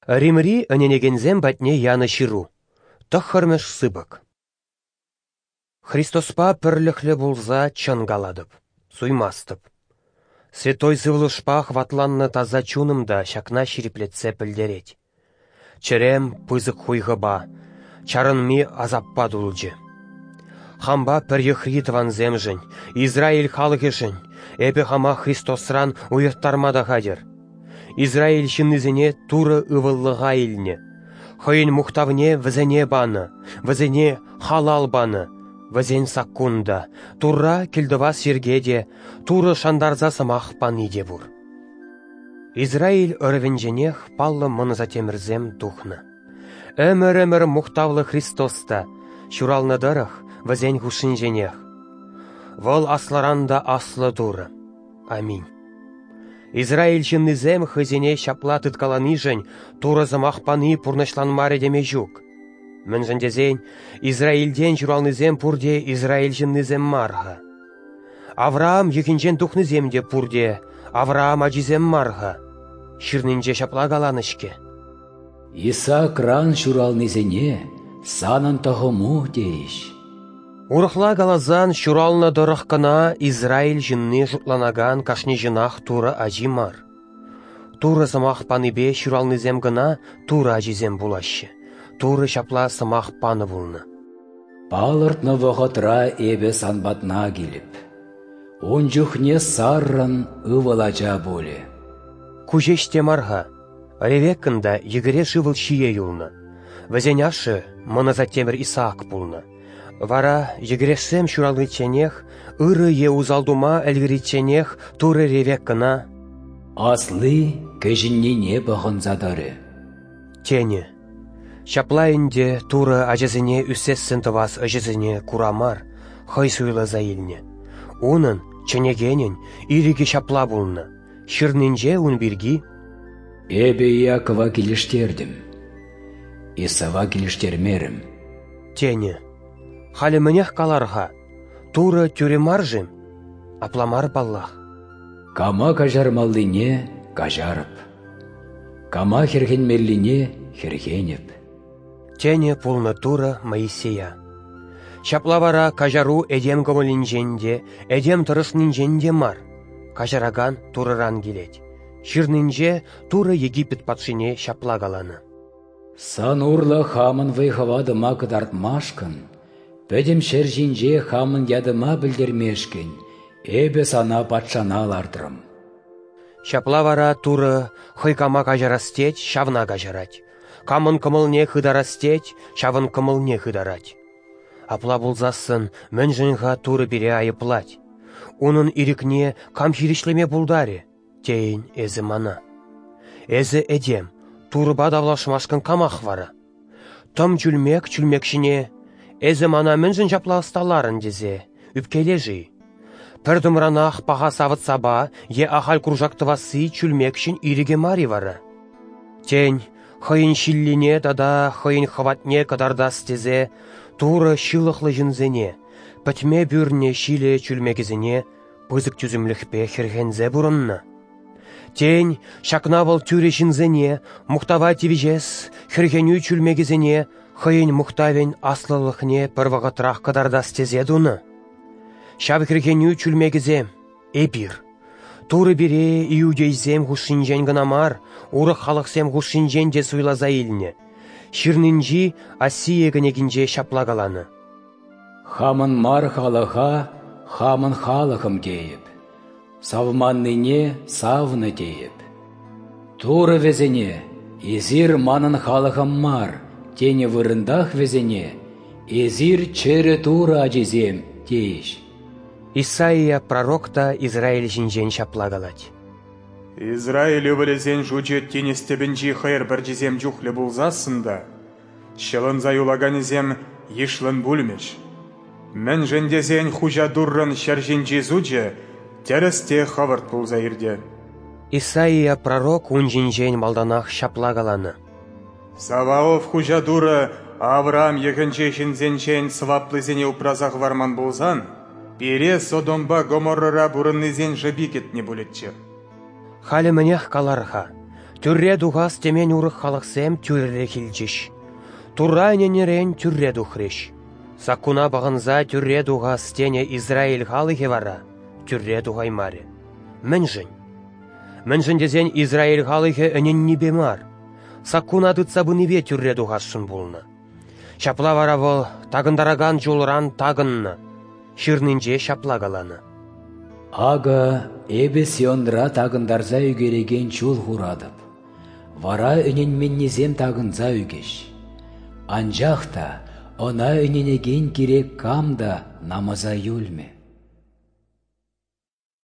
Римри өненегензем батне яны ширу. Тахырмеш сыбык. Христоспа пірліхлі булза чынгаладып, суймастып. Святой зывлышпа хватланны таза чунымда шакна шириплетсе пілдереть. Черем пызык хуйғыба, чарынми азаппа дулжы. Хамба пір ванзем жын, Израиль халығы жын, эпі хама Христосран уйыттармада хадер. Израиль шыннызіне туры ывыллыға илне. Хойын мұқтавне візіне баны, візіне халал баны, візен саккунда, тура келдіва сергеде, туры шандарза самақ паниде бұр. Израиль өрвенженех паллы мұнызатемірзем духны. Өмір мұқтавлы Христоста, шуралныдырық візен хушынженех. Вол асларанда аслы дуры. Аминь. Израиль жыннызем хызене шапла тыткаланы жын, туры замақ паны пурнышланмары деме жүк. Мін жындезен, Израильден журалнызем пурде Израиль жыннызем марға. Авраам екінжен тухныземде пурде, Авраам ажизем марға. Шырнынже шапла галанышке. Иса кран журалнызене санын тағыму дейш. Урықла галазан шурална дұрыққына Израиль жынны жұтланаган кашны жынақ туры ажимар. Туры самақ паныбе шуралнызем гына туры ажизем булашы. Туры шапла самақ паны булны. Палыртны вғытра эбе санбатна келіп. Он жүхне саррын ывалача боле. Кужеште марға. Ревеккында егіре жывыл шие юлны. Вазеняшы мұны затемір Исаак булны. Вара егірешсем шуралғы ченех, ыры е узалдума әлгірі ченех туры ревеккына. Аслы кәжіннене бағын задары. Тені. Шаплайынде туры ажызыне үссессін тывас ажызыне курамар, хай суйлы заилне. Унын ченегенен ириге шапла булны. Шырнынже ун бірги. Эбе Якова келіштердім. Исава келіштермерім. Тені. Халі мінех каларға. Туры тюремар жым. Апламар баллах. Кама кажармаллине кажарып. Кама хергенмеллине хергенеп. Тені пулны туры Моисея. Шаплавара кажару эдем гомолинженде, эдем тұрышнинженде мар. Кажараган турыран келет. Шырнынже туры Египет патшине шаплагаланы. Сан урла хамын вайхавадыма кыдартмашкын, пөдем шержинже хамын ядыма білдермешкен, эбе сана патшана лардырым. Шаплавара туры хойкама кажарастеть, шавна кажарать. Камын кымылне хыдарастеть, шавын кымылне хыдарать. Апла булзасын мөнжінға туры бере айыплать. Унын ирікне кам хиришлеме булдаре, тейін әзі мана. Әзі әдем, туры бадавлашмашкын камақ вара. Тым чүлмекшіне, әзі мана мөнжін жапла асталарын дезе, үпкележі. Пірдімранақ паға савыт саба, е ахал кружактывасы чүлмекшін ириге мари вара. Тень, хойын шиллине дада хойын хватне кадардас тезе, туры шылықлы жынзене, пәтме бүрне шиле чүлмегізіне, пызык түзімлікпе хергензе бұрынны. Тень, шакнавыл тюре жынзене, мұқтава тивижес, хергеню чүлмегізіне, хойын мұқтавен аслылықне пірвағытрақ кадардас тезе дуны. Шав хергеню чүлмегізем, эпир. Туры бире иудейзем хушинжен гынамар, уры халықсем хушинжен де суйлаза илне. Ширнинжи Асия гынегінже шаплагаланы. Хамын мар халыға, хамын халықым дейіп. Савманныне савны дейіп. Туры везене, езір манын халықым мар, тені вырындақ везене, езір чері туры ажизем дейіш. Исаия пророкта Израиль жинжен шаплагалать. Израиль өвілізен жуджет тенестебінжі хайыр бір жезем жүхлі бұлзасында, шылын заюлаганезем ешлін бүлмеш. Мен жендезен хужа дұррын шәрженжі зудже, тәрісте хавырт бұлзайырде. Исаия пророк ун жинжен малданақ шаплагаланы. Саваоф хужа дұры Авраам екінші жінзеншен сваплызене ұпразақ варман бұлзан, Пере Содомба Гоморрара бұрыннызен жабикет не бұлетчі. Халі мінех каларға. Түрре дуғас темен урық халықсем түрре хилчиш. Тура ненерен түрре духреш. Саккуна бағынза түрре дуғас тене Израиль халығы вара, түрре дуғаймаре. Мінжін. Мінжін дезен Израиль халығы әнен небе мар. Саккуна дытса бұныве түрре дуғасшын болна. Шапла вара вол тагындараган жолран тагынна. Шырнынже шапла галаны. Ага эбе сиондра тагындарза үгереген чул хурадып. Вара үнен меннезем тагынза үгеш. Анжақта, она үненеген керек камда намаза юлме.